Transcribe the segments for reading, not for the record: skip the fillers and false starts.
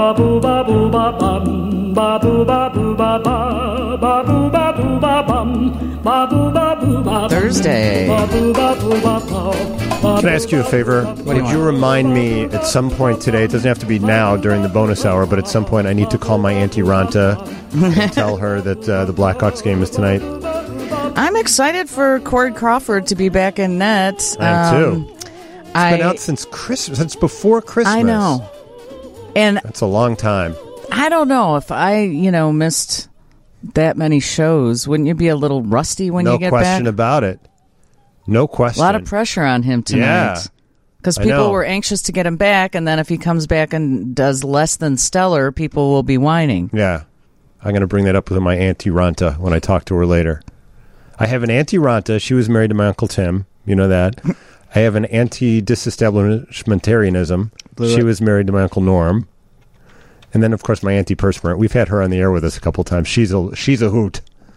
ba boo ba boo ba bum, ba boo ba boo ba ba, ba boo ba boo ba bum, ba boo ba boo ba. Thursday. Ba boo ba boo ba ba. Can I ask you a favor? Would you remind me at some point today, it doesn't have to be now during the bonus hour, but at some point I need to call my Auntie Ranta and tell her that the Blackhawks game is tonight? I'm excited for Corey Crawford to be back in net. I am too. It's been out since Christmas, since before Christmas. I know. And that's a long time. I don't know if I, missed that many shows. Wouldn't you be a little rusty when you get back? No question about it. No question. A lot of pressure on him tonight. Because people were anxious to get him back, and then if he comes back and does less than stellar, people will be whining. Yeah. I'm going to bring that up with my Auntie Ranta when I talk to her later. I have an Auntie Ranta. She was married to my Uncle Tim. You know that. I have an anti-disestablishmentarianism. She was married to my Uncle Norm. And then, of course, my Auntie Perspirant. We've had her on the air with us a couple times. She's a hoot.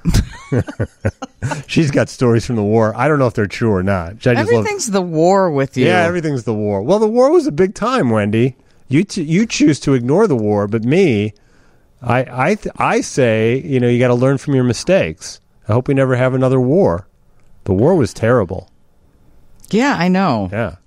She's got stories from the war. I don't know if they're true or not. Everything's the war with you. Yeah, everything's the war. Well, the war was a big time, Wendy. You choose to ignore the war, but me, I say, you got to learn from your mistakes. I hope we never have another war. The war was terrible. Yeah, I know. Yeah.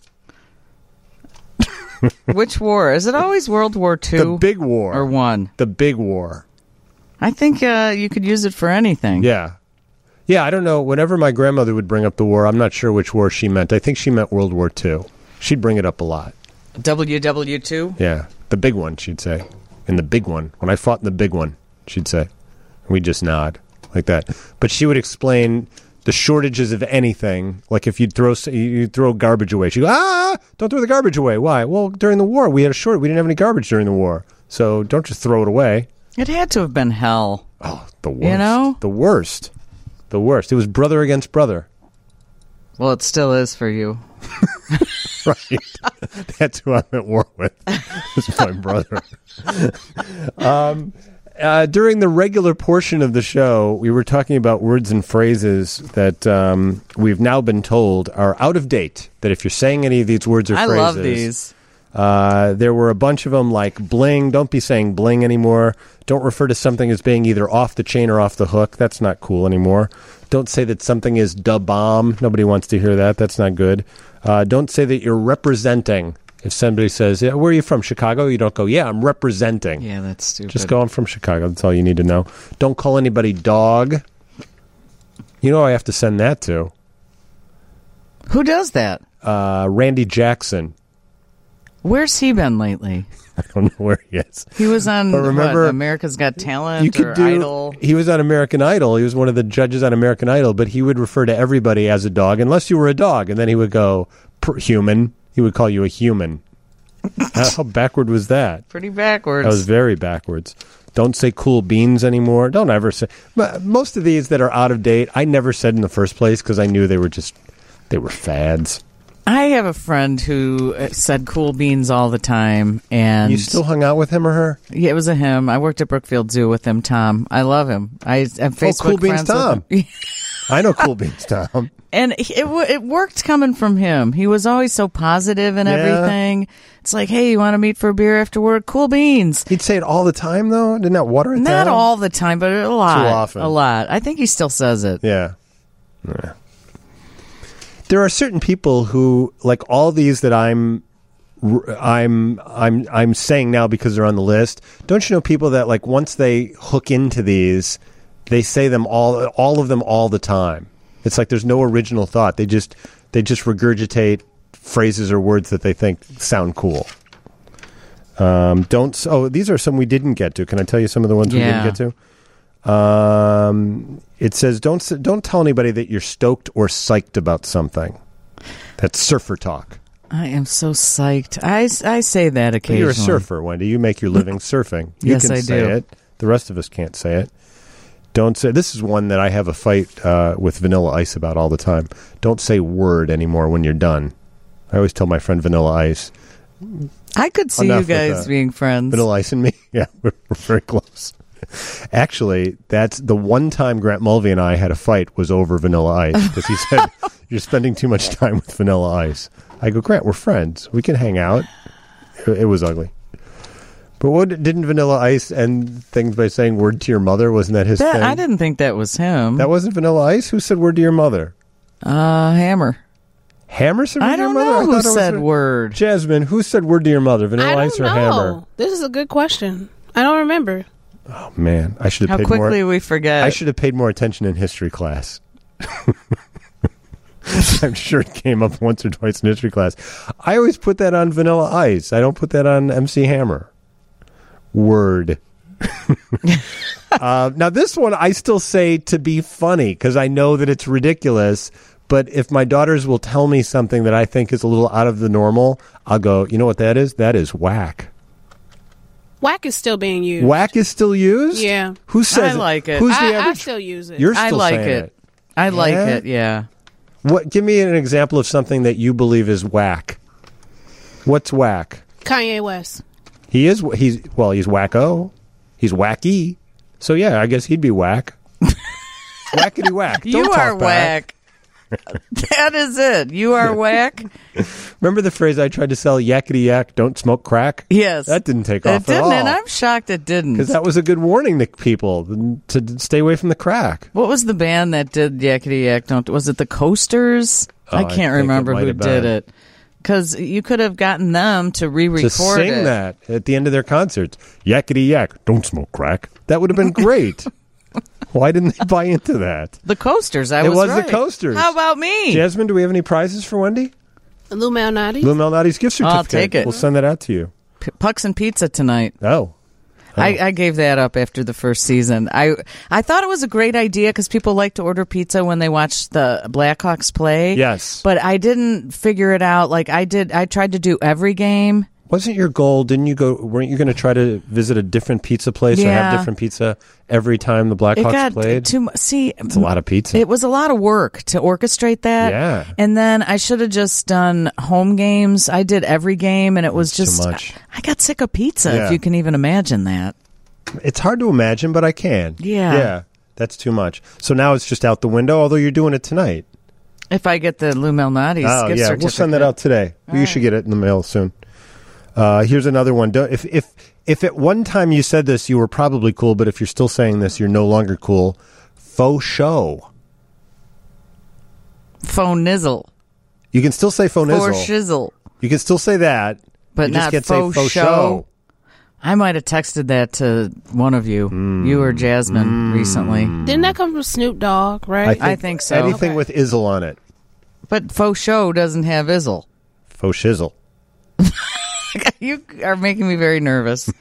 Which war? Is it always World War II? The big war. Or one? The big war. I think you could use it for anything. Yeah. Yeah, I don't know. Whenever my grandmother would bring up the war, I'm not sure which war she meant. I think she meant World War II. She'd bring it up a lot. WW2? Yeah. The big one, she'd say. In the big one. When I fought in the big one, she'd say. We'd just nod like that. But she would explain the shortages of anything. Like if you throw garbage away. She'd go, don't throw the garbage away. Why? Well, during the war, we had a shortage. We didn't have any garbage during the war. So don't just throw it away. It had to have been hell. Oh, the worst. The worst. The worst. It was brother against brother. Well, it still is for you. Right. That's who I'm at war with. It's my brother. During the regular portion of the show, we were talking about words and phrases that we've now been told are out of date. That if you're saying any of these words or phrases... I love these. There were a bunch of them like bling. Don't be saying bling anymore. Don't refer to something as being either off the chain or off the hook. That's not cool anymore. Don't say that something is da bomb. Nobody wants to hear that. That's not good. Don't say that you're representing. If somebody says, where are you from, Chicago? You don't go, yeah, I'm representing. Yeah, that's stupid. Just go, I'm from Chicago. That's all you need to know. Don't call anybody dog. You know I have to send that to. Who does that? Randy Jackson. Where's he been lately? I don't know where he is. He was on America's Got Talent Idol. He was on American Idol. He was one of the judges on American Idol, but he would refer to everybody as a dog, unless you were a dog. And then he would go, human. He would call you a human. How backward was that? Pretty backwards. That was very backwards. Don't say cool beans anymore. Don't ever say. Most of these that are out of date, I never said in the first place because I knew they were fads. I have a friend who said cool beans all the time. And you still hung out with him or her? Yeah, it was a him. I worked at Brookfield Zoo with him, Tom. I love him. I am Facebook Cool Beans friends Tom. with him. I know Cool Beans Tom. And it worked coming from him. He was always so positive and everything. It's like, hey, you want to meet for a beer after work? Cool beans. He'd say it all the time, though? Didn't that water it down? Not all the time, but a lot. Too often. A lot. I think he still says it. Yeah. There are certain people who, like all these that I'm saying now because they're on the list. Don't you know people that, like, once they hook into these, they say them all of them all the time? It's like there's no original thought. They just regurgitate phrases or words that they think sound cool. These are some we didn't get to. Can I tell you some of the ones we didn't get to? It says don't tell anybody that you're stoked or psyched about something. That's surfer talk. I am so psyched. I say that occasionally. You're a surfer, Wendy. You make your living surfing. Yes, you can say do. it. The rest of us can't say it. Don't say. This is one that I have a fight with Vanilla Ice about all the time. Don't say word anymore when you're done. I always tell my friend Vanilla Ice. I could see you guys being friends. Vanilla Ice and me. Yeah, we're very close. Actually, that's the one time Grant Mulvey and I had a fight was over Vanilla Ice because he said, you're spending too much time with Vanilla Ice. I go, Grant, we're friends. We can hang out. It was ugly. But didn't Vanilla Ice end things by saying word to your mother? Wasn't that his thing? I didn't think that was him. That wasn't Vanilla Ice? Who said word to your mother? Hammer. Hammer said word to your mother? I don't know who said word. Jasmine, who said word to your mother? Vanilla Ice or Hammer? This is a good question. I don't remember. Oh, man. I should have paid more. How quickly we forget. I should have paid more attention in history class. I'm sure it came up once or twice in history class. I always put that on Vanilla Ice. I don't put that on MC Hammer. Word. Now, this one I still say to be funny because I know that it's ridiculous. But if my daughters will tell me something that I think is a little out of the normal, I'll go, you know what that is? That is whack. Whack is still being used. Whack is still used? Yeah. Who says I like it. Who's the I average? still use it. You're still I like saying it. I like it, yeah. What? Give me an example of something that you believe is whack. What's whack? Kanye West. He's wacko. He's wacky. So yeah, I guess he'd be whack. Whackity whack. Don't You are talk back. whack. That is it. You are whack. Remember the phrase I tried to sell, yakety yak, don't smoke crack? Yes. That didn't take It off at all. didn't, and I'm shocked it didn't. Because that was a good warning to people to stay away from the crack. What was the band that did Yakety Yak? Was it the Coasters? I can't remember who did it. Because you could have gotten them to re-record to sing that at the end of their concerts. Yakety yak, don't smoke crack. That would have been great. Why didn't they buy into that? The Coasters. It was right. the Coasters. How about me? Jasmine, do we have any prizes for Wendy? Lou Malnati's. Lou Malnati's gift certificate. I'll take it. We'll send that out to you. Pucks and Pizza tonight. Oh. I gave that up after the first season. I thought it was a great idea because people like to order pizza when they watch the Blackhawks play. Yes. But I didn't figure it out like I did. I tried to do every game. Wasn't your goal, weren't you going to try to visit a different pizza place or have different pizza every time the Blackhawks played? It's a lot of pizza. It was a lot of work to orchestrate that. Yeah. And then I should have just done home games. I did every game and it was just, too much. I got sick of pizza, Yeah. if you can even imagine that. It's hard to imagine, but I can. Yeah. Yeah. That's too much. So now it's just out the window, although you're doing it tonight. If I get the Lou Malnati's gift certificate. We'll send that out today. You should get it in the mail soon. Here's another one. If at one time you said this, you were probably cool, but if you're still saying this, you're no longer cool. Faux show. Faux nizzle. You can still say faux nizzle. Faux shizzle. You can still say that, but you not just can't say faux show. I might have texted that to one of you, you or Jasmine, recently. Didn't that come from Snoop Dogg, right? I think so. Anything with izzle on it. But faux show doesn't have izzle. Faux shizzle. You are making me very nervous.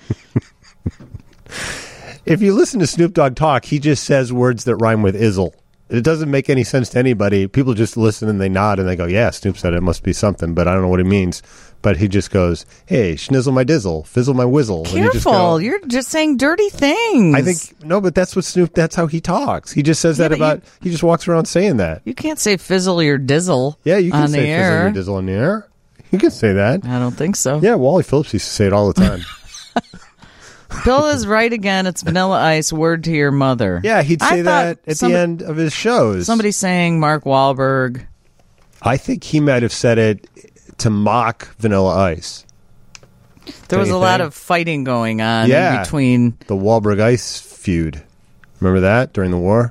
If you listen to Snoop Dogg talk, he just says words that rhyme with izzle. It doesn't make any sense to anybody. People just listen and they nod and they go, yeah, Snoop said it must be something, but I don't know what he means. But he just goes, hey, schnizzle my dizzle, fizzle my whizzle. Careful, you're just saying dirty things. I think, no, but that's what that's how he talks. He just says that he just walks around saying that. You can't say fizzle your dizzle Yeah, you can on say the air. fizzle your dizzle on the air. You can say that. I don't think so. Yeah, Wally Phillips used to say it all the time. Bill is right again. It's Vanilla Ice, word to your mother. Yeah, he'd say that at the end of his shows. Somebody saying Mark Wahlberg. I think he might have said it to mock Vanilla Ice. There was a lot of fighting going on in between. The Wahlberg Ice feud. Remember that during the war?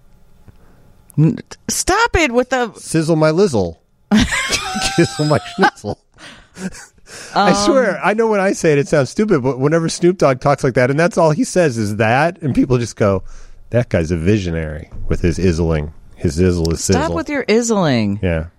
Stop it with the... Sizzle my lizzle. Kizzle my schnitzel. I swear, I know when I say it, it sounds stupid, but whenever Snoop Dogg talks like that, and that's all he says is that, and people just go, that guy's a visionary with his izzling. His izzle is sizzle. Stop with your izzling. Yeah.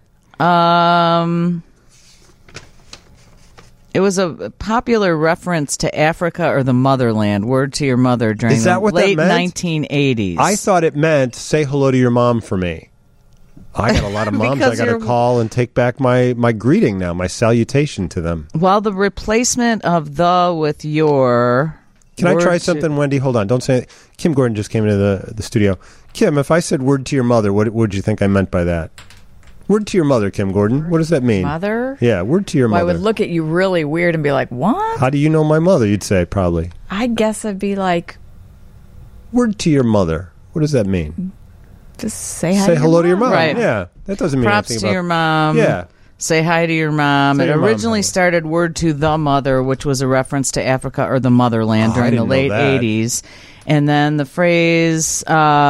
It was a popular reference to Africa or the motherland, word to your mother during the late 1980s. I thought it meant say hello to your mom for me. I got a lot of moms I got to call and take back my greeting now, my salutation to them. Well, the replacement of the with your... Can I try something, Wendy? Hold on. Don't say it. Kim Gordon just came into the studio. Kim, if I said word to your mother, what would you think I meant by that? Word to your mother, Kim Gordon. What does that mean? Mother? Yeah, word to your mother. I would look at you really weird and be like, what? How do you know my mother, you'd say, probably. I guess I'd be like... Word to your mother. What does that mean? Just say hello to your mom. Right. Yeah, that doesn't mean props anything to about... your mom. Yeah. Say hi to your mom. Say It your mom originally hi. started word to the mother, which was a reference to Africa or the motherland I during the didn't know late that. 80s. And then the phrase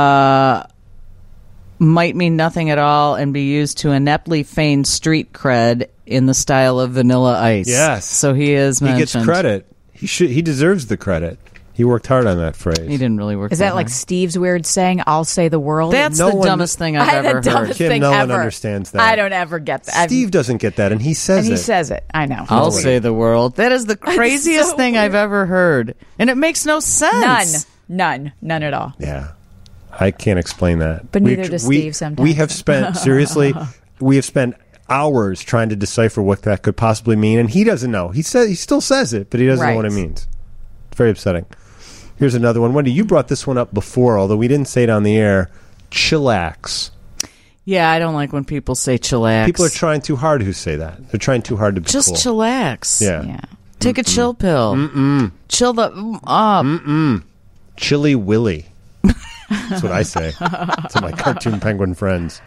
might mean nothing at all and be used to ineptly feign street cred in the style of Vanilla Ice. Yes. So he is He mentioned. gets credit. He deserves the credit. He worked hard on that phrase. He didn't really work Is that like Steve's weird saying, I'll say the world? That's No the one- dumbest thing I've ever the heard. dumbest Kim, thing no one ever. understands that. I don't ever get that. Steve doesn't get that, and he says And he it. says it. I know. I'll Nobody. say the world. That is the craziest so thing I've ever heard. And it makes no sense. None at all. Yeah. I can't explain that. But neither does Steve sometimes. We have spent, seriously, we have spent hours trying to decipher what that could possibly mean, and he doesn't know. He still says it, but he doesn't know what it means. It's very upsetting. Here's another one. Wendy, you brought this one up before, although we didn't say it on the air. Chillax. Yeah, I don't like when people say chillax. People are trying too hard who say that. They're trying too hard to be Just cool. chillax. Yeah. Take a chill pill. Chill the up. Chilly Willy. That's what I say to my cartoon penguin friends.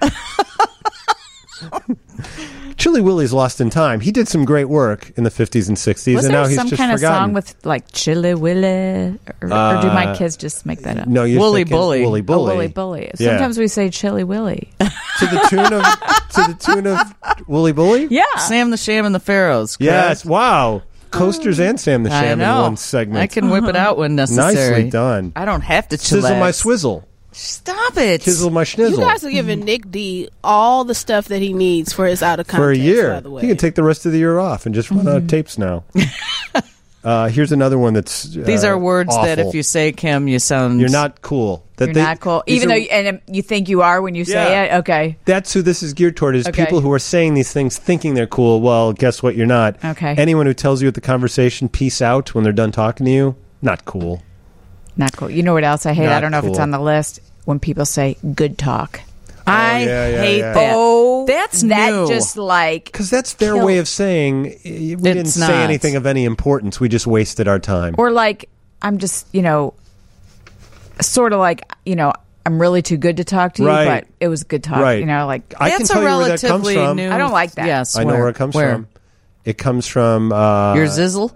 Chilly Willy's lost in time. He did some great work in the 50s and 60s, Was and there now he's some just kind forgotten. of song with like Chilly Willy? Or do my kids just make that up? No, you're Woolly thinking Bully. Woolly Oh, Bully. Willy Bully. Yeah. Sometimes we say Chilly Willy. to the tune of Woolly Bully? Yeah. Sam the Sham and the Pharaohs. correct? Yes. Wow. Coasters and Sam the I Sham in know. one segment. I can whip it out when necessary. Nicely done. I don't have to chillax. Sizzle my swizzle. Stop it. Kizzle my You schnizzle. guys are giving Nick D all the stuff that he needs for his out of context. For a year. by the way. He can take the rest of the year off and just run out of tapes now. Here's another one that's These are words that awful. if you say, Kim, you sound... You're not cool. That You're not cool. these Even are- though you think you are when you say Yeah. it? Okay. That's who this is geared toward, is Okay. people who are saying these things thinking they're cool. Well, guess what? You're not. Okay. Anyone who tells you at the conversation, peace out, when they're done talking to you, not cool. Not cool. You know what else I hate? Not I don't know if it's cool. on the list. When people say good talk. I yeah, hate yeah. that. Oh, That's that new. just like... Because that's their Kill- way of saying, we didn't It's say not. anything of any importance. We just wasted our time. Or like, I'm just, sort of like, I'm really too good to talk to you, Right. but it was good talk. Right. Like, I can That's tell a you where that comes relatively from. new... I don't like that. Yes. I know where it comes from. It comes from... Your zizzle?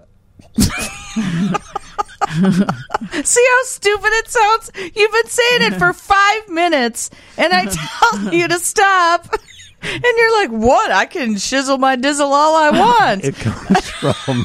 See how stupid it sounds? You've been saying it for 5 minutes, and I tell you to stop. And you're like, what? I can shizzle my dizzle all I want. It comes from...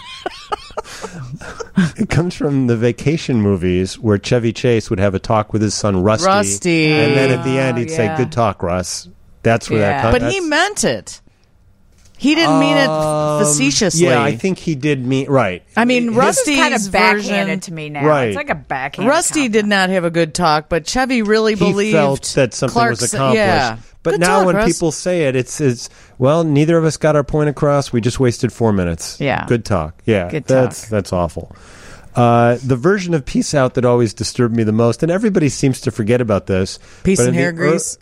It comes from the vacation movies where Chevy Chase would have a talk with his son Rusty. Rusty. And then at the end he'd say, yeah. good talk, Russ. That's where that Yeah. comes But he meant it. He didn't mean it facetiously. Yeah, I think he did mean... Right. I mean, His- Rusty's kind of backhanded version, to me now. Right. It's like a backhand. Rusty did not have a good talk, but Chevy really he believed felt that something Clark's, was accomplished. Yeah. But Good now talk, when Russ. people say it, it's well, neither of us got our point across. We just wasted 4 minutes. Yeah. Good talk. Yeah. Good That's awful. The version of peace out that always disturbed me the most, and everybody seems to forget about this. Peace but and in hair the grease.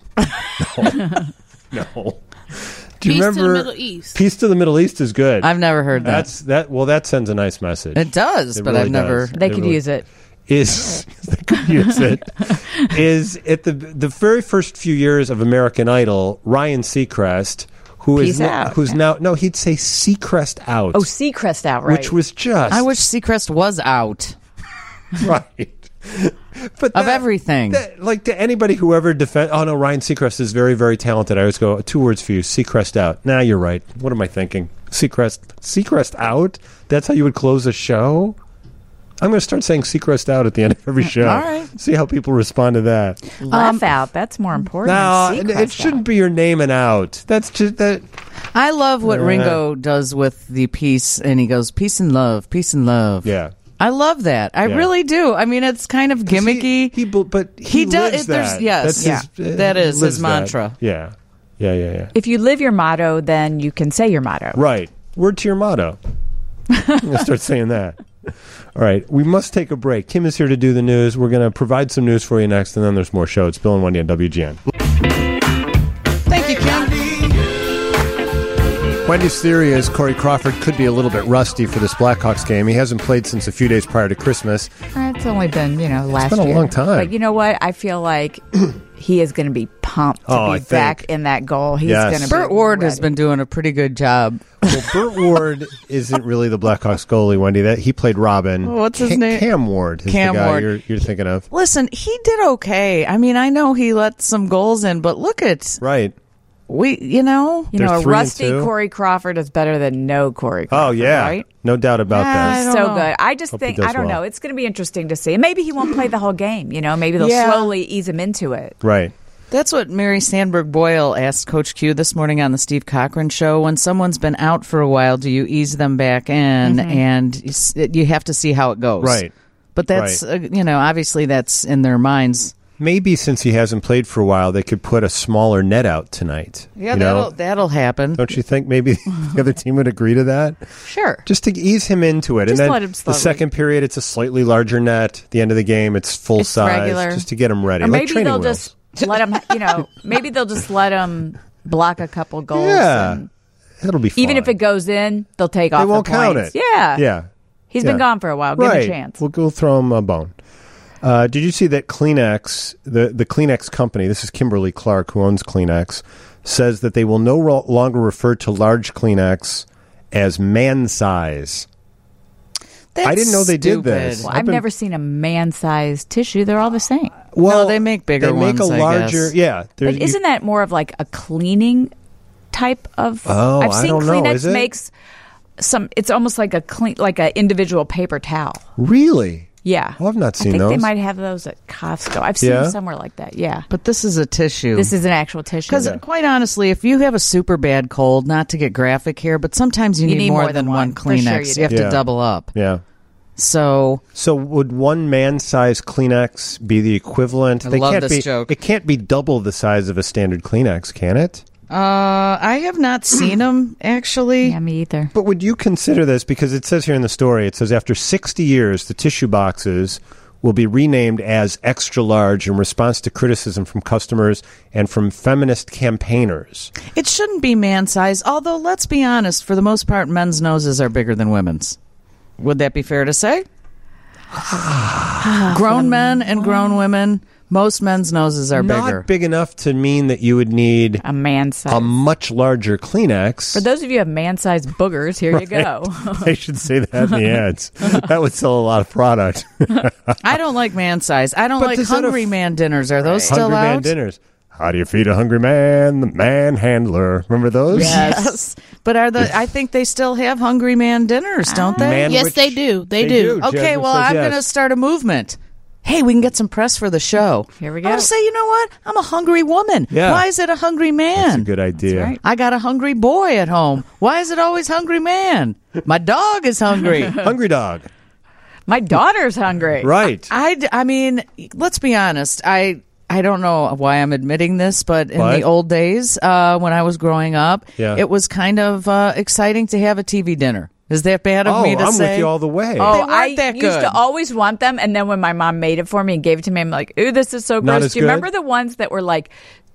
No. Do you Peace to remember the Middle East. Peace to the Middle East is good. I've never heard that. That sends a nice message. It does, It but really I've never. does. They could really- use it. Is they could use it is at the very first few years of American Idol, Ryan Seacrest, Peace out. who's now no, he'd say Seacrest out. Oh, Seacrest out, right. Which was just I wish Seacrest was out right. But of everything. like to anybody who ever defend, oh no, Ryan Seacrest is very, very talented. I always go, 2 words for you, Seacrest out. Nah, you're right. What am I thinking? Seacrest out? That's how you would close a show? I'm going to start saying Seacrest out at the end of every show. All right. See how people respond to that. Laugh out. That's more important. No, than Seacrest it shouldn't be your name and out. That's just that. I love what Ringo does with the peace, and he goes, peace and love, peace and love. Yeah. I love that. I Yeah. really do. I mean, it's kind of gimmicky. But he does- lives there's- that. yes, That's that is lives his mantra. That. Yeah. If you live your motto, then you can say your motto. Right. Word to your motto. I'm going to start saying that. All right. We must take a break. Kim is here to do the news. We're going to provide some news for you next, and then there's more show. It's Bill and Wendy on WGN. Thank you, Kim. Wendy's theory is Corey Crawford could be a little bit rusty for this Blackhawks game. He hasn't played since a few days prior to Christmas. It's only been, last been a year. long time. But you know what? I feel like he is going to be pumped to be back in that goal. He's going to. Burt Ward has been doing a pretty good job. Well, Burt Ward isn't really the Blackhawks goalie, Wendy. That he played Robin. What's his name? Cam Ward. Is Cam the guy Ward. You're thinking of. Listen, he did okay. I mean, I know he let some goals in, but look at right. You know, They're a 3-2. rusty Corey Crawford is better than no Corey Crawford. Oh yeah, right? No doubt about that. He's so good. I just Hope he think, does I don't well. know. It's going to be interesting to see. Maybe he won't play the whole game. You know, maybe they'll slowly ease him into it. Right. That's what Mary Sandberg Boyle asked Coach Q this morning on the Steve Cochran show. When someone's been out for a while, do you ease them back in? And you have to see how it goes. Right. But that's, obviously that's in their minds. Maybe since he hasn't played for a while, they could put a smaller net out tonight. Yeah, that'll happen. Don't you think maybe the other team would agree to that? Sure. Just to ease him into it. Just and then let him the slowly. second period, it's a slightly larger net. At the end of the game, it's full size. regular. Just to get him ready. Or like maybe training they'll wheels. just let him, maybe they'll just let him block a couple goals. Yeah. And It'll be fun. even if it goes in, they'll take off They won't the count points. it. Yeah. Yeah. He's Yeah. been gone for a while. Give him right. a chance. We'll throw him a bone. Did you see that Kleenex, the Kleenex company, this is Kimberly Clark, who owns Kleenex, says that they will no longer refer to large Kleenex as man size. I didn't know they did this. Well, I've never seen a man-sized tissue. They're all the same. Well, they make bigger They make ones, a I larger, guess. yeah. But isn't that more of like a cleaning type of? Oh, I've I seen don't know. Kleenex Is it? makes some. It's almost like a individual paper towel. Really? Yeah. Oh, I've not seen I think those. they might have those at Costco. I've seen Yeah? them somewhere like that. Yeah. But this is a tissue. This is an actual tissue. Because quite honestly, if you have a super bad cold, not to get graphic here, but sometimes you need more than one For sure Kleenex. you You have do. to Yeah. double up. Yeah. So would one man-sized Kleenex be the equivalent? I love this be, joke. It can't be double the size of a standard Kleenex, can it? I have not seen them, actually. Yeah, me either. But would you consider this, because it says here in the story, it says after 60 years, the tissue boxes will be renamed as extra large in response to criticism from customers and from feminist campaigners. It shouldn't be man size, although let's be honest, for the most part, men's noses are bigger than women's. Would that be fair to say? Grown men and grown women, most men's noses are Not bigger. big enough to mean that you would need A man-sized. a much larger Kleenex. For those of you who have man-sized boogers, here you go. They should say that in the ads. That would sell a lot of product. I don't like man size. I don't But like does that hungry man dinners. Are those still Hungry out? Man dinners. How do you feed a hungry man? The man handler. Remember those? Yes. But I think they still have hungry man dinners, don't they? Man- Yes, which- they do. They They do. do. Okay, Jasmine well, says I'm yes. going to start a movement. Hey, we can get some press for the show. Here we I'm go. going to say, you know what? I'm a hungry woman. Yeah. Why is it a hungry man? That's a good idea. right. I got a hungry boy at home. Why is it always hungry man? My dog is hungry. Hungry dog. My daughter's hungry. Right. I mean, let's be honest. I don't know why I'm admitting this, but in What? the old days, when I was growing up, Yeah. it was kind of exciting to have a TV dinner. Is that bad of Oh, me to I'm say? with you all the way. They Oh, weren't I that used good. to always want them, and then when my mom made it for me and gave it to me, I'm like, "Ooh, this is so Not gross." as Do you remember good? the ones that were like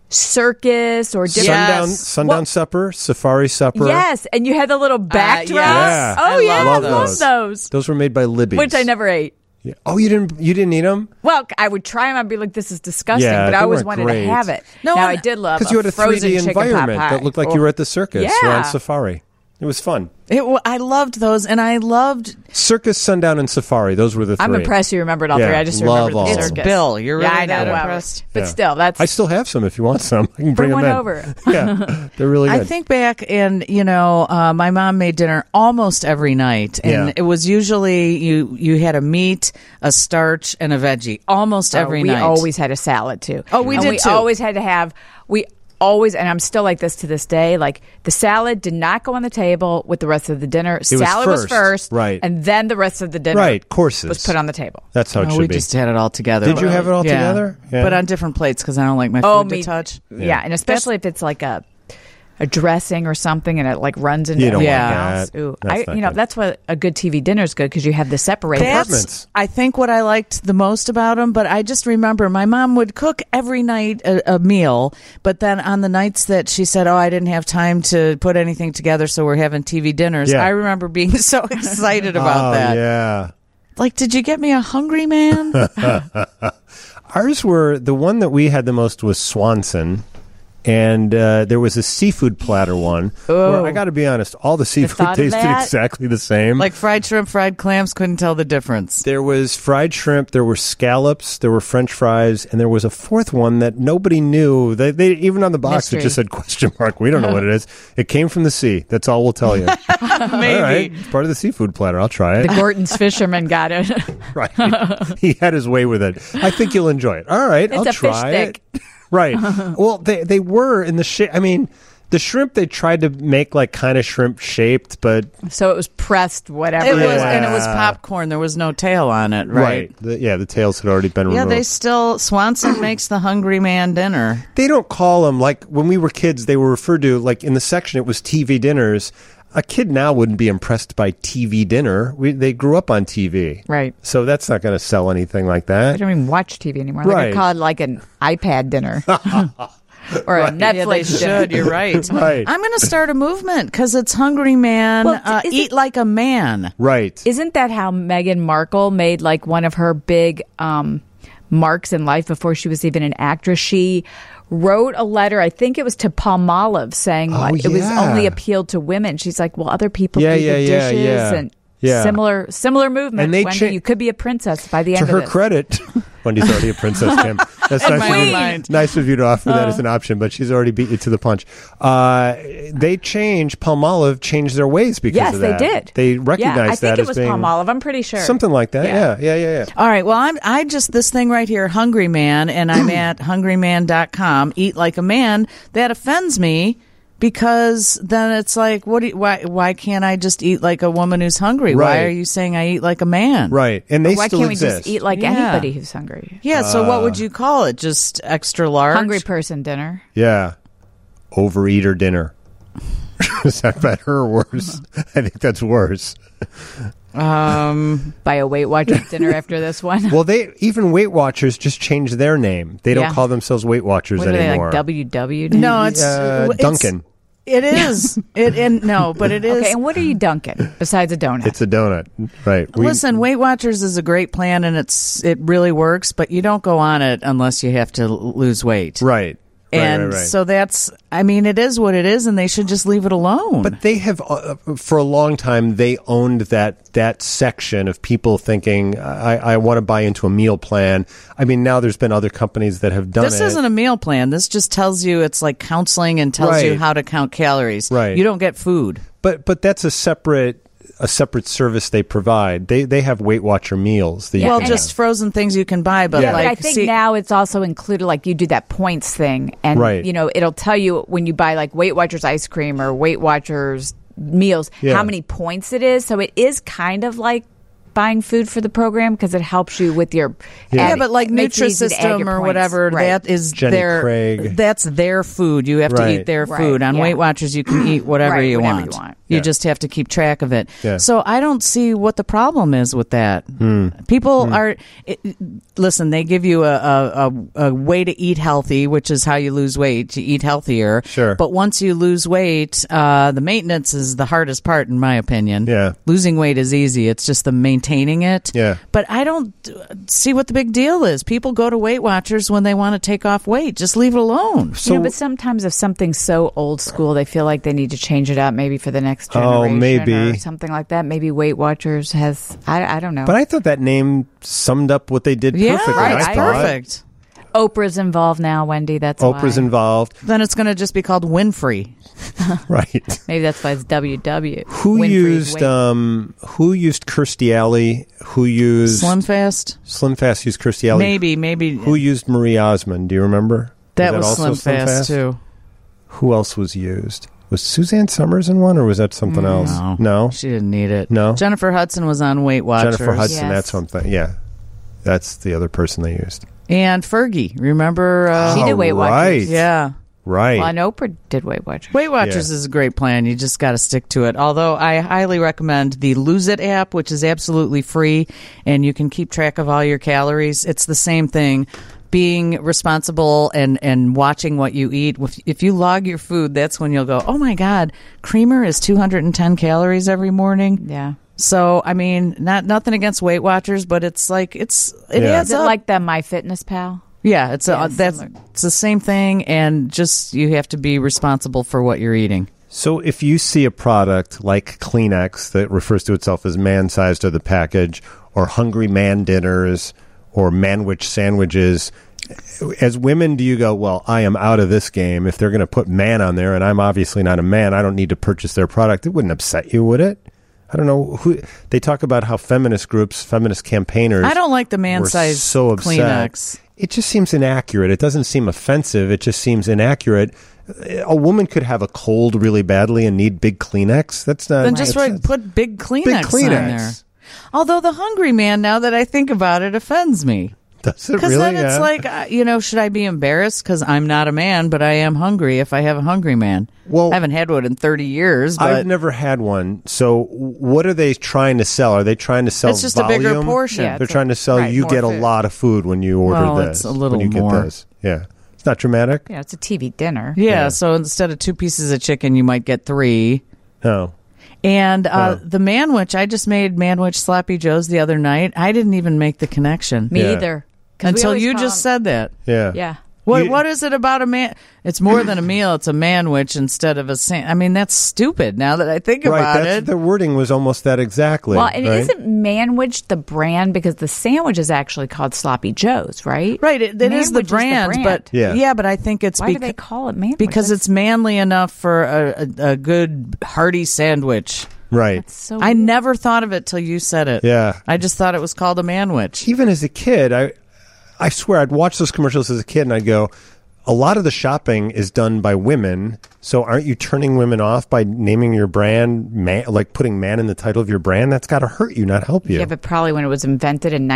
circus or different? Sundown supper, safari supper. Yes, and you had the little backdrops. yes. Oh I yeah, I love love those. those. Those were made by Libby's. Which I never ate. Yeah. Oh, you didn't eat them? Well, I would try them. I'd be like, "This is disgusting," Yeah, but I they always weren't wanted great. to have it. No, now and- I did love Because you had a frozen 3D chicken pot environment pie. that looked like you were at the circus or Yeah. on safari. It was fun. I loved those, and I loved. Circus, Sundown, and Safari. Those were the three. I'm impressed you remembered all Yeah, three. I just love remembered all the of them. circus. It's Bill. You're really yeah, I know. that Whatever. impressed. But Yeah. still, that's I still have some if you want some. I can bring one them in. over. Yeah, they're really good. I think back, and my mom made dinner almost every night, and Yeah. it was usually you had a meat, a starch, and a veggie almost every we night. always had a salad too. Oh, we And did we too. always had to have. We always, and I'm still like this to this day. Like the salad did not go on the table with the rest of the dinner. was Salad was first, first, right. and then the rest of the dinner, Right, courses. was put on the table. That's how it No, should we be. just had it all together. Did you have it all Yeah. together? Yeah. But on different plates because I don't like my food Oh, to me touch. Yeah, and especially if it's like a dressing or something, and it like runs into You don't everything want else. that. Ooh, That's not good. that's what a good TV dinner is good because you have the separated. Compartments. I think what I liked the most about them, but I just remember my mom would cook every night a meal, but then on the nights that she said, "Oh, I didn't have time to put anything together, so we're having TV dinners," Yeah. I remember being so excited about oh, that. yeah. Like, did you get me a hungry man? Ours were, the one that we had the most was Swanson. And there was a seafood platter one. Where I got to be honest, all the seafood thought of tasted that? exactly the same. Like fried shrimp, fried clams, couldn't tell the difference. There was fried shrimp, there were scallops, there were French fries, and there was a fourth one that nobody knew. They even on the box Mystery. it just said question mark. We don't know what it is. It came from the sea. That's all we'll tell you. Maybe. All right, it's part of the seafood platter. I'll try it. The Gorton's fisherman got it. Right. He had his way with it. I think you'll enjoy it. All right, It's I'll a try fish stick. it. Right. Well, they were in the shape. I mean, the shrimp they tried to make like kind of shrimp shaped, but So it was pressed, whatever. It was, Yeah. and it was popcorn. There was no tail on it, right? The tails had already been Yeah, removed. Swanson makes the hungry man dinner. They don't call them, like when we were kids, they were referred to, like in the section it was TV dinners. A kid now wouldn't be impressed by TV dinner. They grew up on TV. Right. So that's not going to sell anything like I that. don't even watch TV anymore. Right. Like I call it like an iPad dinner. Or a Yeah, they Netflix dinner. should. You're right. Right. I'm going to start a movement because it's hungry man. Well, is eat it- like a man. Right. Isn't that how Meghan Markle made like one of her big marks in life before she was even an actress? She wrote a letter, I think it was to Palmolive, saying like, it was yeah. only appealed to women. She's like, well, other people Yeah, do yeah, the yeah, dishes yeah. and Yeah. similar movement. And they Wendy, cha- you could be a princess by the To end her of this. credit, Wendy's already a princess, Kim. That's In nice my of, you, mind. nice of you to offer that as an option, but she's already beat you to the punch. Palmolive changed their ways because Yes, of they that. did. They recognized I think that it as was being Palmolive. I'm pretty sure. something like that. Yeah. All right. Well, I just this thing right here, Hungry Man, and I'm at hungryman.com. Eat like a man. That offends me because then it's like, why can't I just eat like a woman who's hungry? Why Right. are you saying I eat like a man? Right. And they Why still can't we exist. just eat like Yeah. anybody who's hungry? Yeah. So what would you call it? Just extra large? Hungry person dinner. Yeah. Overeater dinner. Is that better or worse? I think that's worse. By a Weight Watchers dinner after this one. Well, even Weight Watchers just changed their name. They don't Yeah. call themselves Weight Watchers What are they, anymore. like WW? No, it's Dunkin'. It is. But it is. Okay, and what are you dunking besides a donut? It's a donut. Right. Listen, Weight Watchers is a great plan and it really works, but you don't go on it unless you have to lose weight. Right. And right. so it is what it is, and they should just leave it alone. But they have, for a long time, they owned that section of people thinking, I want to buy into a meal plan. I mean, now there's been other companies that have done this it. isn't a meal plan. This just tells you it's like counseling and tells you Right. how to count calories. Right. You don't get food. But that's a separate service they provide. They have Weight Watcher meals. That you Well, can just have. frozen things you can buy, but Yeah. But I like think now it's also included, like you do that points thing, and Right. it'll tell you when you buy like Weight Watchers ice cream or Weight Watchers meals Yeah. how many points it is. So it is kind of like buying food for the program because it helps you with your Yeah, but like makes it easy to add Nutrisystem your or points. whatever, Right. that is Jenny their Craig. that's their food. You have to Right. eat their Right, food. On yeah. Weight Watchers, you can eat whatever, Right, you, whatever want. you want. You Yeah. just have to keep track of it. Yeah. So I don't see what the problem is with that. People are listen. They give you a way to eat healthy, which is how you lose weight. You eat healthier. Sure. But once you lose weight, the maintenance is the hardest part, in my opinion. Yeah. Losing weight is easy. It's just the maintaining it. Yeah. But I don't see what the big deal is. People go to Weight Watchers when they want to take off weight. Just leave it alone. So but sometimes if something's so old school, they feel like they need to change it up, maybe for the next generation, maybe. or something like that. Maybe Weight Watchers has, I don't know. But I thought that name summed up what they did Yeah, perfectly. right. I thought. perfect. Oprah's involved now, Wendy. That's Oprah's why. involved. Then it's going to just be called Winfrey. Right. Maybe that's why it's WW. Who Winfrey's used Weight. who used Kirstie Alley? Who used Slim Fast? Slim Fast used Kirstie Alley. Maybe. Who used Marie Osmond? Do you remember? that was also Slim Fast, too. Who else was used? Was Suzanne Summers in one, or was that something else? No. She didn't need it. No? Jennifer Hudson was on Weight Watchers. Jennifer Hudson. Yes. That's something. Yeah, that's the other person they used. And Fergie. Remember? She did Weight Watchers. Right. Yeah. Right. Well, and Oprah did Weight Watchers. Weight Watchers is a great plan. You just got to stick to it. Although I highly recommend the Lose It app, which is absolutely free, and you can keep track of all your calories. It's the same thing. Being responsible and watching what you eat. If you log your food, that's when you'll go, oh my God, creamer is 210 calories every morning. Yeah. So, I mean, nothing against Weight Watchers, but it's like, it Yeah. adds Is it up. like the MyFitnessPal? Yeah, it's similar. it's the same thing, and just you have to be responsible for what you're eating. So if you see a product like Kleenex that refers to itself as man-sized of the package, or Hungry Man dinners, or Manwich sandwiches, as women, do you go, well, I am out of this game. If they're going to put man on there, and I'm obviously not a man, I don't need to purchase their product. It wouldn't upset you, would it? I don't know. They talk about how feminist groups, feminist campaigners, I don't like the were man-sized so upset. Kleenex. It just seems inaccurate. It doesn't seem offensive. It just seems inaccurate. A woman could have a cold really badly and need big Kleenex. That's not. Then just put big Kleenex on there. Although the Hungry Man, now that I think about it, offends me. Does it Because really? then it's like, should I be embarrassed because I'm not a man, but I am hungry if I have a Hungry Man? Well, I haven't had one in 30 years, but I've never had one. So what are they trying to sell? Are they trying to sell it's just volume? a bigger portion. Yeah. They're trying to sell you more get a food. lot of food when you order Well, this. it's a little when you more. get this. Yeah. It's not dramatic? Yeah, it's a TV dinner. Yeah, so instead of 2 pieces of chicken, you might get 3. No. And the Manwich, I just made Manwich Sloppy Joes the other night. I didn't even make the connection. Me Yeah. either. 'Cause we Until always you call just them- said that. Yeah. Yeah. What is it about a man? It's more than a meal. It's a manwich instead of a I mean, that's stupid now that I think Right. about That's it. the wording was almost that exactly. Well, and right? isn't Manwich the brand because the sandwich is actually called Sloppy Joe's, right? Right, it is the Manwich brand, but Yeah. but I think it's Why do they call it Manwich? because That's- it's manly enough for a good hearty sandwich. right. so I weird. never thought of it till you said it. Yeah. I just thought it was called a manwich. Even as a kid, I swear I'd watch those commercials as a kid and I'd go, a lot of the shopping is done by women. So aren't you turning women off by naming your brand, man, like putting man in the title of your brand? That's got to hurt you, not help you. Yeah, but probably when it was invented in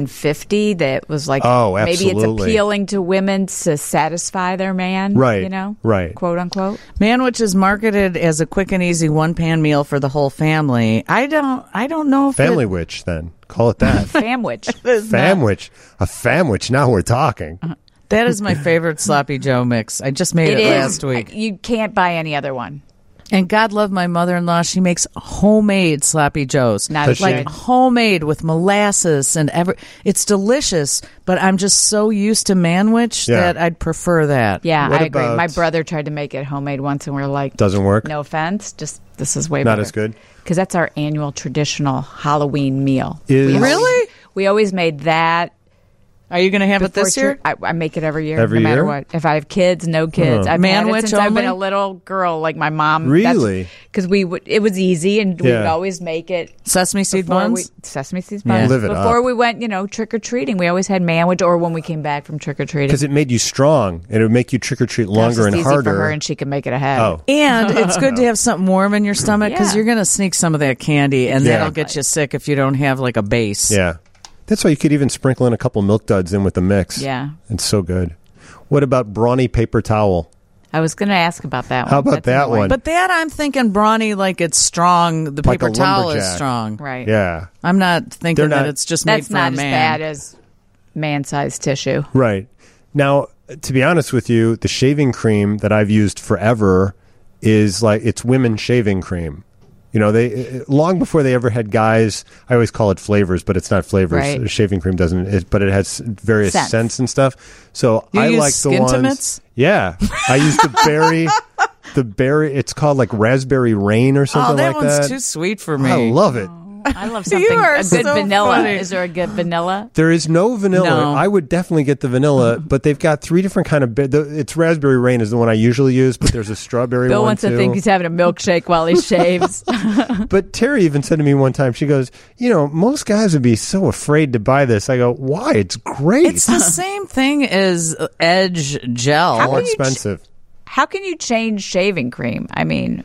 1950, that was like, Oh, maybe it's absolutely. appealing to women to satisfy their man, Right, you know? right. Quote unquote. Manwich is marketed as a quick and easy one-pan meal for the whole family. I don't know if Family witch, then. Call it that. Famwich. Famwich. A famwich. Now we're talking. that is my favorite Sloppy Joe mix. I just made it last week. You can't buy any other one. And God love my mother-in-law. She makes homemade Sloppy Joes. Not Does as she? Like good. homemade with molasses and it's delicious, but I'm just so used to Manwich Yeah. that I'd prefer that. Yeah, What I agree. about- My brother tried to make it homemade once, and we are like, Doesn't work? no offense, just this is way Not better. as good? Because that's our annual traditional Halloween meal. Is- Really? We always made that. Are you going to have it before this year? I make it every year, Every no matter year? what. If I have kids, no kids. I've had Manwich it since I've been only? a little girl, like my mom. Really? Because it was easy, and we Yeah. would always make it. Sesame seed before buns? Sesame seed Yeah. buns. Live it Before up. we went, trick or treating, we always had manwich, or when we came back from trick or treating. Because it made you strong, and it would make you trick or treat longer and easy harder. for her, and she can make it ahead. Oh. And it's good to have something warm in your stomach because Yeah. you're going to sneak some of that candy, and Yeah. that'll get you sick if you don't have like a base. Yeah. That's why you could even sprinkle in a couple Milk Duds in with the mix. Yeah. It's so good. What about brawny paper towel? I was going to ask about that one. How about That's that annoying. one? But that I'm thinking brawny, like it's strong. The Like paper a towel is lumberjack. strong. Right. Yeah. I'm not thinking They're that not- it's just made That's for not a as man. bad as man-sized tissue. Right. Now, to be honest with you, the shaving cream that I've used forever is like, it's women's shaving cream. They long before they ever had guys. I always call it flavors, but it's not flavors. Right. Shaving cream doesn't, but it has various Scents. scents and stuff. So You I use like the ones. Skintimates? Yeah, I use the berry. It's called like raspberry rain or something Oh, that like one's that. too sweet for me. I love it. I love something. are a good so vanilla. funny. Is there a good vanilla? There is no vanilla. No. I would definitely get the vanilla, but they've got 3 different kind of. It's raspberry rain is the one I usually use, but there's a strawberry Bill one wants too. to think he's having a milkshake while he shaves. But Terry even said to me one time, she goes, most guys would be so afraid to buy this. I go, why? It's great. It's the same thing as Edge gel. How more can you expensive. How can you change shaving cream? I mean,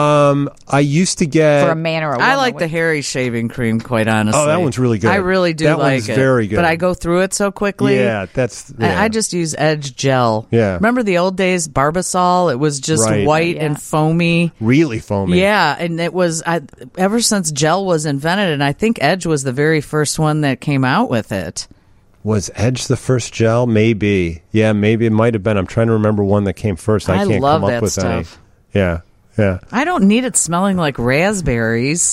I used to get for a man or a woman. I like the hairy shaving cream, quite honestly. Oh, that one's really good. I really do That like one's it. very good. But I go through it so quickly. Yeah, that's. Yeah. I just use Edge gel. Yeah. Remember the old days, Barbasol? It was just Right. white Yeah. and foamy. really foamy. Yeah, and it was ever since gel was invented, and I think Edge was the very first one that came out with it. Was Edge the first gel? Maybe. Yeah, maybe it might have been. I'm trying to remember one that came first. I can't love come up that with stuff. any. Yeah, yeah. I don't need it smelling like raspberries.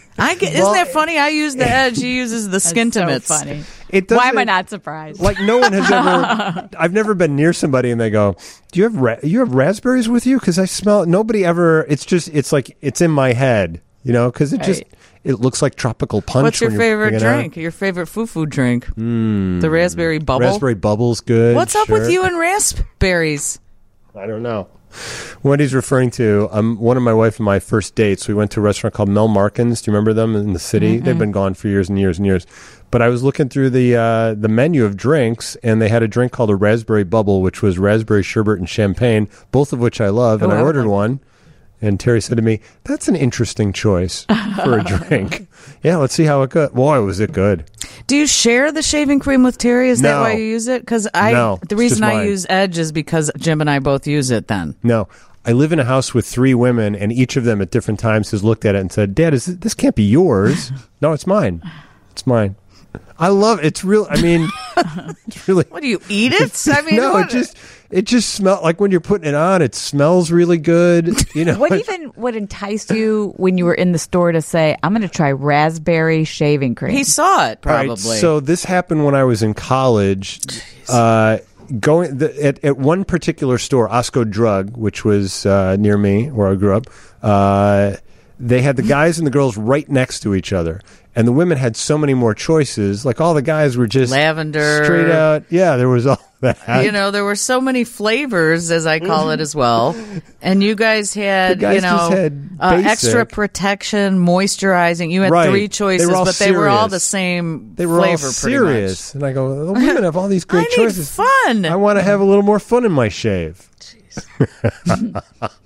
Isn't that funny? I use the Edge. He uses the Skintimates. So funny. Why am I not surprised? Like no one has ever. I've never been near somebody and they go, "Do you have you have raspberries with you?" Because I smell. Nobody ever. It's like it's in my head, because it looks like tropical punch. What's your favorite drink? Your favorite foo drink? The raspberry bubble. Raspberry bubble's good. What's up with you and raspberries? I don't know. What he's referring to, one of my wife and my first dates, we went to a restaurant called Mel Markins. Do you remember them in the city? Mm-hmm. They've been gone for years and years and years. But I was looking through the menu of drinks, and they had a drink called a raspberry bubble, which was raspberry sherbet and champagne, both of which I love. And I ordered one. And Terry said to me, "That's an interesting choice for a drink." Yeah, let's see how it goes. Boy, was it good. Do you share the shaving cream with Terry? Is that why you use it? Because the reason I use Edge is because Jim and I both use it then. No. I live in a house with 3 women, and each of them at different times has looked at it and said, "Dad, this can't be yours." No, it's mine. It's mine. I love it. It's real. I mean, it's really. What do you eat it? I mean, no, it just smells like when you're putting it on. It smells really good. What even would entice you when you were in the store to say, "I'm going to try raspberry shaving cream"? He saw it probably. Right, so this happened when I was in college. Going at one particular store, Osco Drug, which was near me where I grew up. They had the guys and the girls right next to each other. And the women had so many more choices. Like all the guys were just lavender, straight out. Yeah, there was all that. There were so many flavors, as I call it as well. And you guys had, just had extra protection, moisturizing. You had 3 choices, they were all the same they were flavor. All serious. And I go, the women have all these great I choices. Need fun. I want to have a little more fun in my shave. Jeez.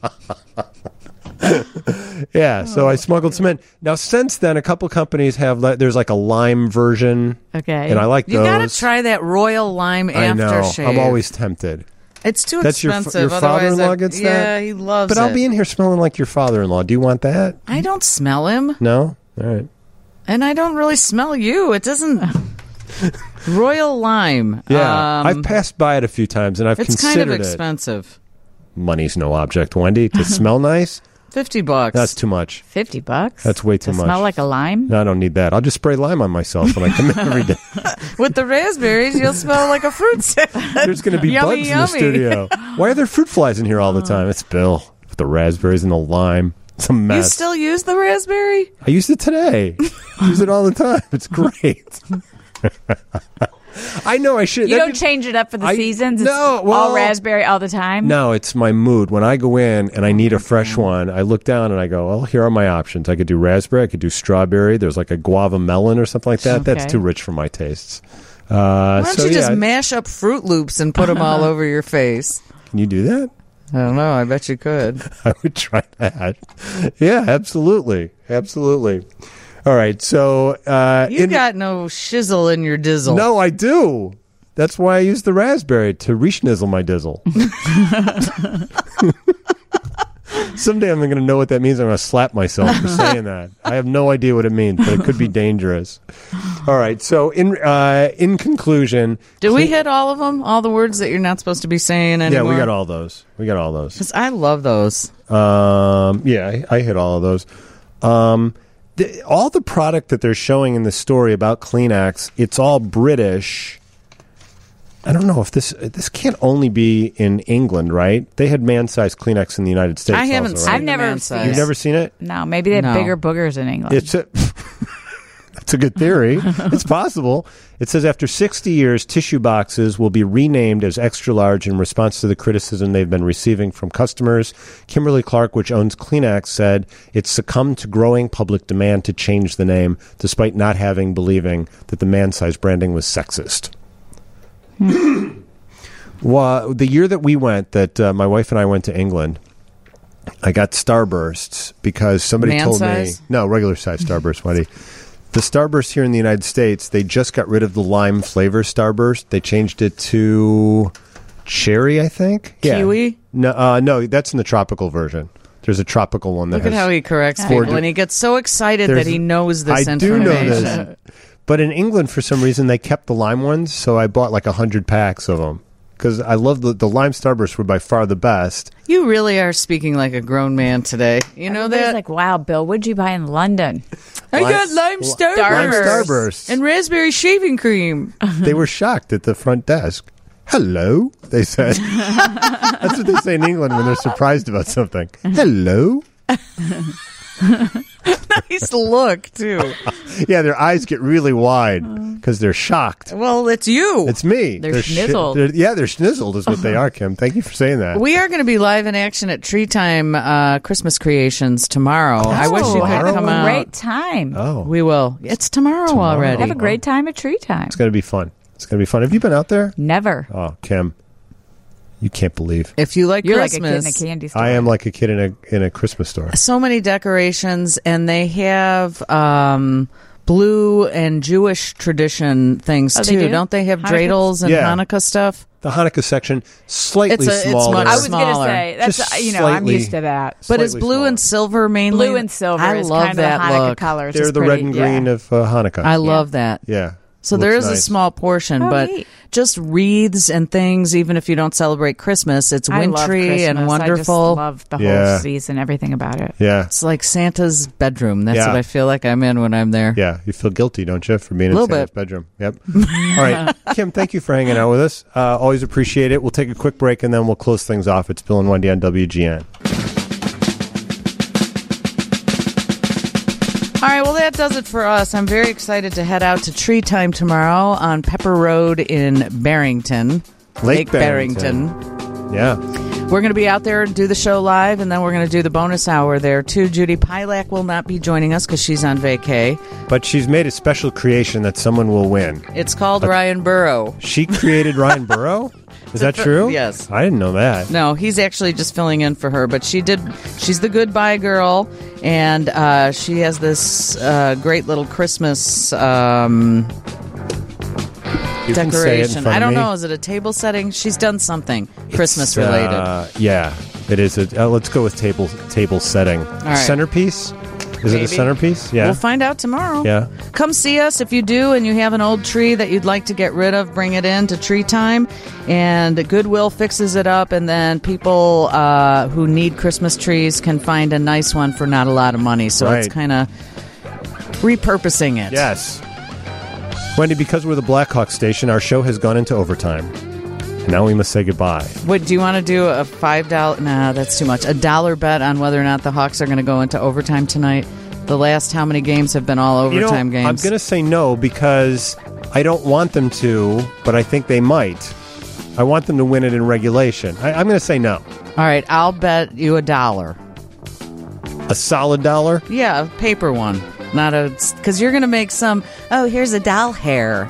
Yeah, so I smuggled some in. Now, since then, a couple companies have there's like a lime version. Okay. And I like those. You got to try that Royal Lime aftershave. I'm always tempted. It's too expensive. That's your father-in-law gets that? Yeah, he loves it. But I'll be in here smelling like your father-in-law. Do you want that? I don't smell him. No? All right. And I don't really smell you. It doesn't... Royal Lime. Yeah, I've passed by it a few times, and I've considered it. It's kind of expensive. Money's no object, Wendy. To smell nice? $50. That's too much. $50? That's way too much. Smell like a lime? No, I don't need that. I'll just spray lime on myself when I come in every day. With the raspberries, you'll smell like a fruit salad. There's going to be bugs in the studio. Why are there fruit flies in here all the time? It's Bill with the raspberries and the lime. It's a mess. You still use the raspberry? I used it today. I use it all the time. It's great. I know I should. You don't change it up for the seasons? It's all raspberry all the time? No, it's my mood. When I go in and I need a fresh one, I look down and I go, well, here are my options. I could do raspberry. I could do strawberry. There's like a guava melon or something like that. Okay. That's too rich for my tastes. Why don't you just mash up Fruit Loops and put them all over your face? Can you do that? I don't know. I bet you could. I would try that. Yeah, absolutely. Absolutely. All right, so... you got no shizzle in your dizzle. No, I do. That's why I use the raspberry to re-schnizzle my dizzle. Someday I'm going to know what that means. I'm going to slap myself for saying that. I have no idea what it means, but it could be dangerous. All right, so in conclusion... Did we hit all of them? All the words that you're not supposed to be saying anymore? Yeah, we got all those. Because I love those. Yeah, I hit all of those. All the product that they're showing in the story about Kleenex, it's all British. I don't know if this can't only be in England, right? They had man-sized Kleenex in the United States. I haven't also, seen right? I've never man-sized. You've never seen it? No, maybe they have bigger boogers in England. That's a good theory. It's possible. It says after 60 years, tissue boxes will be renamed as extra large in response to the criticism they've been receiving from customers. Kimberly Clark, which owns Kleenex, said it succumbed to growing public demand to change the name, despite not believing that the man-sized branding was sexist. Well, the year that we went, my wife and I went to England, I got Starbursts because somebody told me... No, regular size Starburst, Wendy. The Starburst here in the United States, they just got rid of the lime flavor Starburst. They changed it to cherry, I think. Kiwi? Yeah. No, that's in the tropical version. There's a tropical one that Look at how he corrects people, and he gets so excited that he knows this information. I do know this. But in England, for some reason, they kept the lime ones, so I bought like 100 packs of them. because I love the lime Starburst were by far the best. You really are speaking like a grown man today. You know Everybody's that? like, wow, Bill, what'd you buy in London? I got lime Starburst. Lime Starburst. And raspberry shaving cream. They were shocked at the front desk. Hello, they said. That's what they say in England when they're surprised about something. Hello. Nice look, too. Yeah, their eyes get really wide because they're shocked. Well, it's you. It's me. They're schnizzled. They're schnizzled is what they are, Kim. Thank you for saying that. We are going to be live in action at Tree Time Christmas Creations tomorrow. I wish you tomorrow? could come Have a out. great time. Oh, We will. It's tomorrow already. Have a great time at Tree Time. it's going to be fun. It's going to be fun. Have you been out there? Never. Oh, Kim, you can't believe. If you like You're Christmas. like a kid in a candy store. I am like a kid in a Christmas store. So many decorations, and they have blue and Jewish tradition things, Oh, they too. do? Don't they have Hanukkah? dreidels and Yeah. Hanukkah stuff? The Hanukkah section slightly It's smaller. much I was going to smaller. say, that's, Just I'm slightly- used to that. But it's Slightly blue smaller. and silver mainly. Blue and silver I is love kind of the that Hanukkah look. colors. They're It's the red pretty, and yeah. green of Hanukkah. I love that. Yeah. So Looks there is a nice. small portion, Oh, but neat. just wreaths and things, even if you don't celebrate Christmas, it's I love wintry Christmas. and I wonderful. just love the Yeah. whole season, everything about it. Yeah. It's like Santa's bedroom. That's Yeah. what I feel like I'm in when I'm there. Yeah, you feel guilty, don't you, for being in Little Santa's bit. bedroom? Yep. All right, Kim, thank you for hanging out with us. Always appreciate it. We'll take a quick break and then we'll close things off. It's Bill and Wendy on WGN. All right, well, that does it for us. I'm very excited to head out to Tree Time tomorrow on Pepper Road in Barrington. Lake Barrington. Yeah. We're going to be out there, do the show live, and then we're going to do the bonus hour there, too. Judy Pilak will not be joining us because she's on vacay. But she's made a special creation that someone will win. It's called Ryan Burrow. She created Ryan Burrow? Is that true? Yes. I didn't know that. No, he's actually just filling in for her, but she's the goodbye girl, and she has this great little Christmas You can say it in decoration. front I of don't me. know. Is it a table setting? She's done something Christmas related. Yeah, it is. Let's go with table setting. right. Centerpiece? Is it a Maybe. centerpiece? Yeah. We'll find out tomorrow. Yeah. Come see us if you do, and you have an old tree that you'd like to get rid of. Bring it in to Tree Time, and Goodwill fixes it up, and then people who need Christmas trees can find a nice one for not a lot of money. So Right. it's kind of repurposing it. Yes. Wendy, because we're the Blackhawk station, our show has gone into overtime. Now we must say goodbye. What do you want to do? A $5? Nah, that's too much. $1 bet on whether or not the Hawks are going to go into overtime tonight. The last how many games have been all overtime games? I'm going to say no because I don't want them to, but I think they might. I want them to win it in regulation. I'm going to say no. All right, I'll bet you $1. A solid $1? Yeah, a paper one. Not a... Because you're going to make some, oh, here's a doll hair.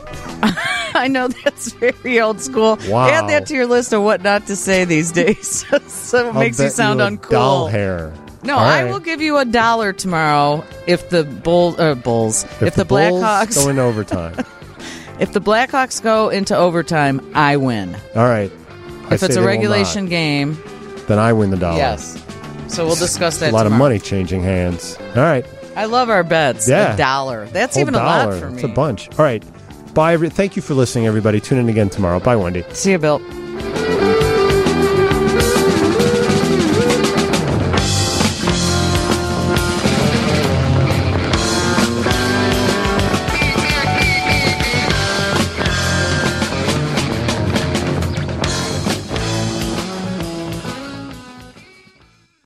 I know that's very old school. Wow. Add that to your list of what not to say these days. So it makes you I'll bet sound a uncool. Doll hair. No, All I right. will give you $1 tomorrow if the Bulls. If the Bulls Blackhawks go into overtime. if the Blackhawks go into overtime, I win. All right. If it's a regulation game, then I win the $1. yes. So we'll discuss that A lot tomorrow. of money changing hands. All right. I love our bets. Yeah. $1. That's Whole even a lot for me. It's a bunch. All right. Bye. Thank you for listening, everybody. Tune in again tomorrow. Bye, Wendy. See you, Bill.